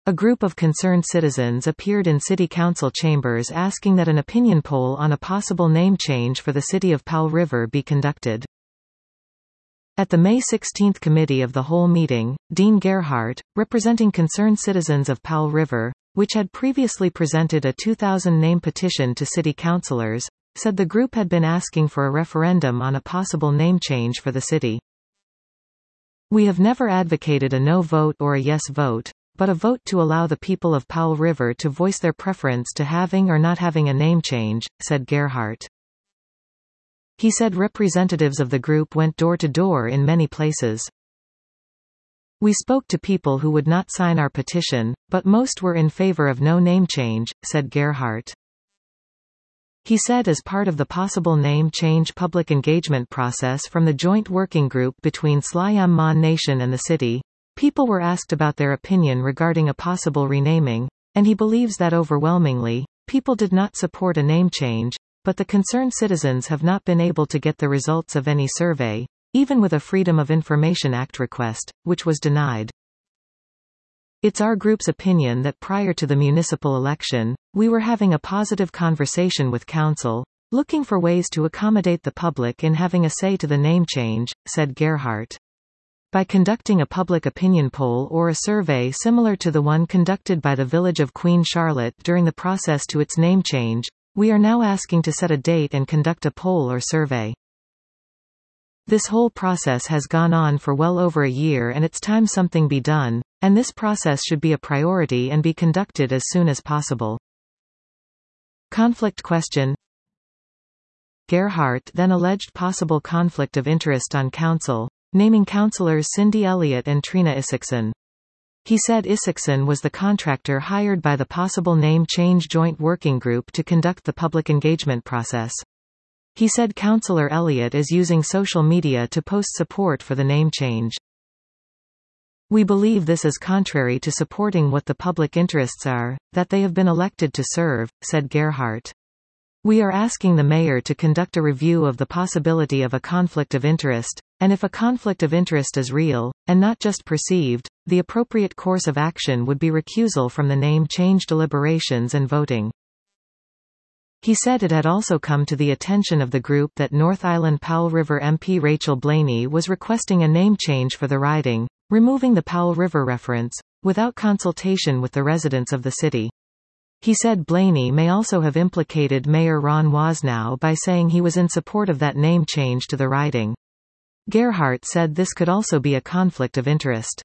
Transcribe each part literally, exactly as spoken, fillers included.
A group of concerned citizens appeared in city council chambers asking that an opinion poll on a possible name change for the city of Powell River be conducted. At the May sixteenth Committee of the Whole meeting, Dean Gerhardt, representing concerned citizens of Powell River, which had previously presented a two thousand name petition to city councilors, said the group had been asking for a referendum on a possible name change for the city. "We have never advocated a no vote or a yes vote, but a vote to allow the people of Powell River to voice their preference to having or not having a name change," said Gerhardt. He said representatives of the group went door to door in many places. "We spoke to people who would not sign our petition, but most were in favor of no name change," said Gerhardt. He said as part of the possible name change public engagement process from the joint working group between Sliam Mon Nation and the city, people were asked about their opinion regarding a possible renaming, and he believes that overwhelmingly, people did not support a name change, but the concerned citizens have not been able to get the results of any survey, even with a Freedom of Information Act request, which was denied. "It's our group's opinion that prior to the municipal election, we were having a positive conversation with council, looking for ways to accommodate the public in having a say to the name change," said Gerhardt. "By conducting a public opinion poll or a survey similar to the one conducted by the Village of Queen Charlotte during the process to its name change, we are now asking to set a date and conduct a poll or survey. This whole process has gone on for well over a year and it's time something be done, and this process should be a priority and be conducted as soon as possible." Conflict question. Gerhardt then alleged possible conflict of interest on council, naming councillors Cindy Elliott and Trina Isakson. He said Isakson was the contractor hired by the possible name change joint working group to conduct the public engagement process. He said Councillor Elliott is using social media to post support for the name change. "We believe this is contrary to supporting what the public interests are, that they have been elected to serve," said Gerhardt. "We are asking the mayor to conduct a review of the possibility of a conflict of interest, and if a conflict of interest is real, and not just perceived, the appropriate course of action would be recusal from the name change deliberations and voting." He said it had also come to the attention of the group that North Island Powell River M P Rachel Blaney was requesting a name change for the riding, removing the Powell River reference, without consultation with the residents of the city. He said Blaney may also have implicated Mayor Ron Wasnow by saying he was in support of that name change to the riding. Gerhardt said this could also be a conflict of interest.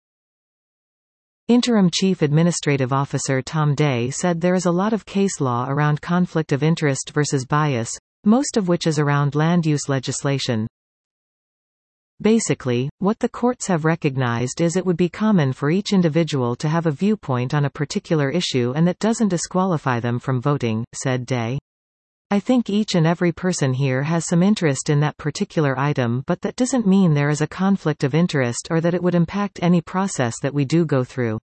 Interim Chief Administrative Officer Tom Day said there is a lot of case law around conflict of interest versus bias, most of which is around land use legislation. Basically, what the courts have recognized is it would be common for each individual to have a viewpoint on a particular issue and that doesn't disqualify them from voting, said Day. "I think each and every person here has some interest in that particular item, but that doesn't mean there is a conflict of interest or that it would impact any process that we do go through."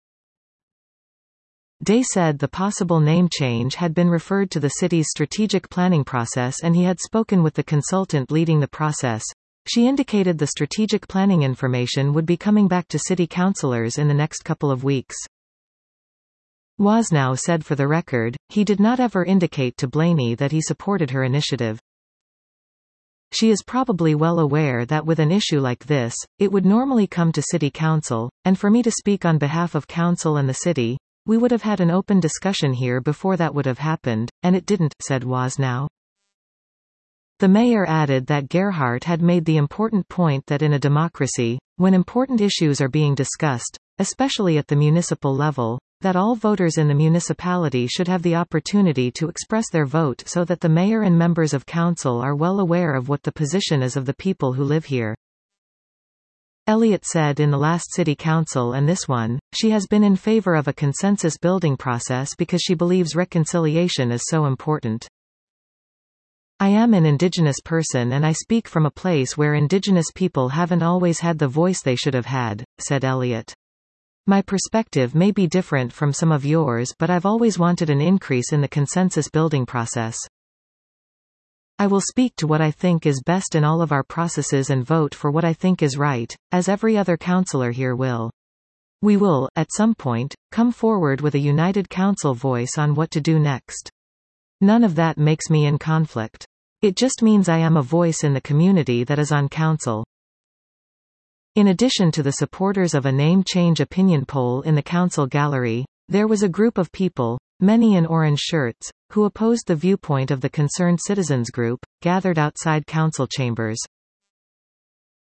Day said the possible name change had been referred to the city's strategic planning process and he had spoken with the consultant leading the process. She indicated the strategic planning information would be coming back to city councilors in the next couple of weeks. Wasnow said for the record, he did not ever indicate to Blaney that he supported her initiative. "She is probably well aware that with an issue like this, it would normally come to City Council, and for me to speak on behalf of Council and the City, we would have had an open discussion here before that would have happened, and it didn't," said Wasnow. The mayor added that Gerhardt had made the important point that in a democracy, when important issues are being discussed, especially at the municipal level, that all voters in the municipality should have the opportunity to express their vote so that the mayor and members of council are well aware of what the position is of the people who live here. Elliott said in the last city council and this one, she has been in favor of a consensus building process because she believes reconciliation is so important. "I am an Indigenous person and I speak from a place where Indigenous people haven't always had the voice they should have had," said Elliott. "My perspective may be different from some of yours, but I've always wanted an increase in the consensus building process. I will speak to what I think is best in all of our processes and vote for what I think is right, as every other councillor here will. We will, at some point, come forward with a united council voice on what to do next. None of that makes me in conflict. It just means I am a voice in the community that is on council. In addition to the supporters of a name change opinion poll in the council gallery, there was a group of people, many in orange shirts, who opposed the viewpoint of the Concerned Citizens Group, gathered outside council chambers.